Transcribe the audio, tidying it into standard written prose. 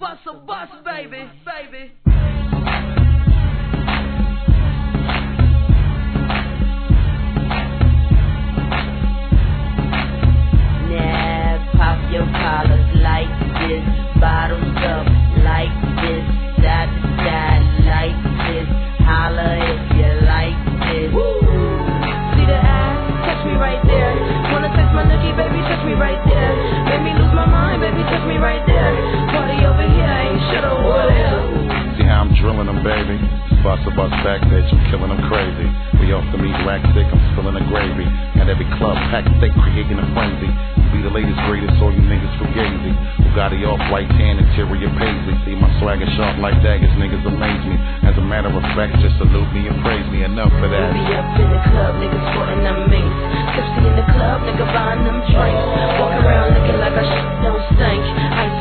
bust a bus, baby, baby. Pop your collars like this, bottles up like this, side to side like this, holla if you like this. Woo! See the ass? Touch me right there. Wanna touch my nookie, baby, touch me right there. Make me lose my mind, baby, touch me right there. Party over here, ain't shit over there. See how I'm drilling them, baby? Bust a bus back, bitch, I'm killing them crazy. We off the meat rack sick, I'm spilling the gravy. At every club, packed thick, creating a frenzy. Be the latest, greatest, all you niggas fugazi. Bugatti off white tan, interior paisley. See my swagger sharp like daggers, niggas amaze me. As a matter of fact, just salute me and praise me. Enough for that. We be up in the club, niggas sporting them minks. Tipsy in the club, nigga buying them drinks. Walk around looking like our shit don't stink. Ice